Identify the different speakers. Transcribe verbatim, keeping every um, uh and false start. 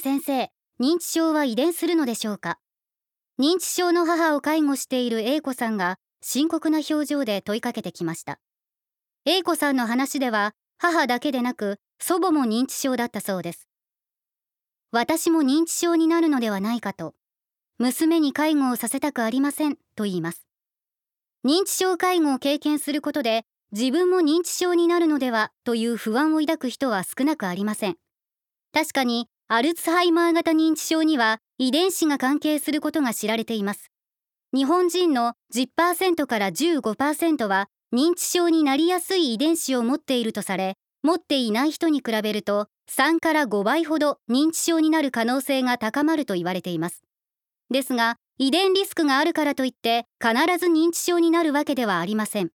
Speaker 1: 先生、認知症は遺伝するのでしょうか？認知症の母を介護している A 子さんが深刻な表情で問いかけてきました。A 子さんの話では、母だけでなく祖母も認知症だったそうです。私も認知症になるのではないかと、娘に介護をさせたくありませんと言います。認知症介護を経験することで、自分も認知症になるのではという不安を抱く人は少なくありません。確かに、アルツハイマー型認知症には遺伝子が関係することが知られています。日本人の じゅっパーセント から じゅうごパーセント は認知症になりやすい遺伝子を持っているとされ、持っていない人に比べるとさんからごばいほど認知症になる可能性が高まると言われています。ですが、遺伝リスクがあるからといって必ず認知症になるわけではありません。